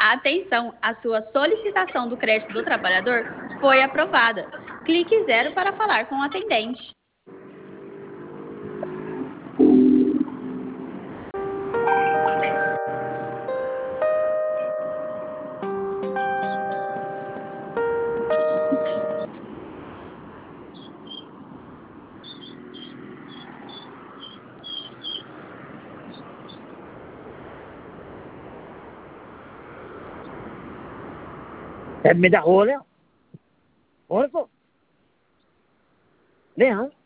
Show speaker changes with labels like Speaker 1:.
Speaker 1: Atenção, a sua solicitação do crédito do trabalhador foi aprovada. Clique 0 para falar com o atendente.
Speaker 2: Em mida hole. Hole ko. Ne ha.